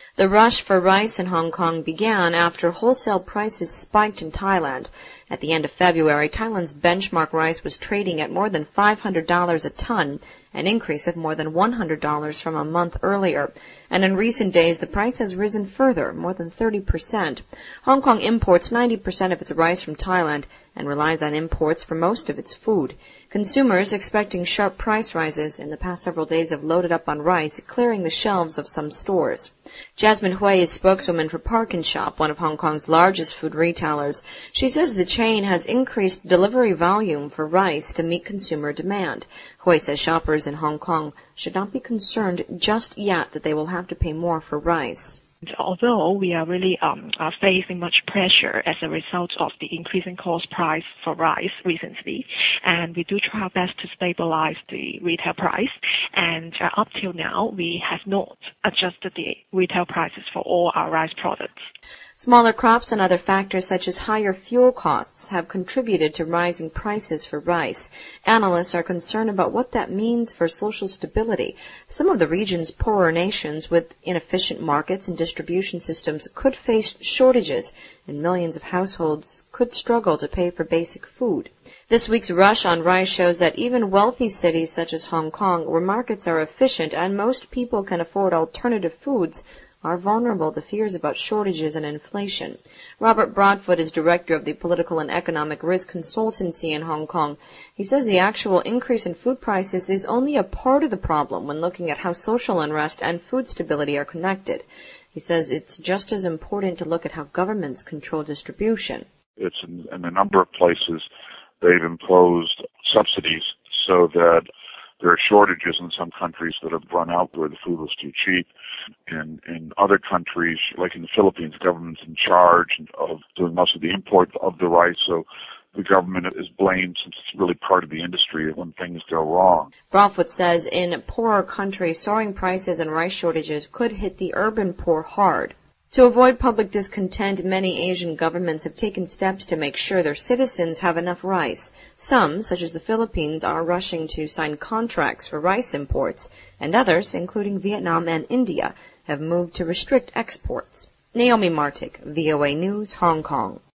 The rush for rice in Hong Kong began after wholesale prices spiked in Thailand. At the end of February, Thailand's benchmark rice was trading at more than $500 a ton, an increase of more than $100 from a month earlier. And in recent days, the price has risen further, more than 30%. Hong Kong imports 90% of its rice from Thailand and relies on imports for most of its food. Consumers expecting sharp price rises in the past several days have loaded up on rice, clearing the shelves of some stores. Jasmine Hui is spokeswoman for ParknShop, one of Hong Kong's largest food retailers. She says the chain has increased delivery volume for rice to meet consumer demand. Hui says shoppers in Hong Kong should not be concerned just yet that they will have to pay more for rice. Although we are really facing much pressure as a result of the increasing cost price for rice recently, and we do try our best to stabilize the retail price, and up till now we have not adjusted the retail prices for all our rice products. Smaller crops and other factors such as higher fuel costs have contributed to rising prices for rice. Analysts are concerned about what that means for social stability. Some of the region's poorer nations with inefficient markets and distribution systems could face shortages, and millions of households could struggle to pay for basic food. This week's rush on rice shows that even wealthy cities such as Hong Kong, where markets are efficient and most people can afford alternative foods, are vulnerable to fears about shortages and inflation. Robert Broadfoot is director of the Political and Economic Risk Consultancy in Hong Kong. He says the actual increase in food prices is only a part of the problem when looking at how social unrest and food stability are connected. He says it's just as important to look at how governments control distribution. It's in a number of places they've imposed subsidies so that there are shortages in some countries that have run out where the food was too cheap. In other countries, like in the Philippines, the government's in charge of doing most of the import of the rice, so the government is blamed since it's really part of the industry when things go wrong. Broadfoot says in poorer countries, soaring prices and rice shortages could hit the urban poor hard. To avoid public discontent, many Asian governments have taken steps to make sure their citizens have enough rice. Some, such as the Philippines, are rushing to sign contracts for rice imports, and others, including Vietnam and India, have moved to restrict exports. Naomi Martic, VOA News, Hong Kong.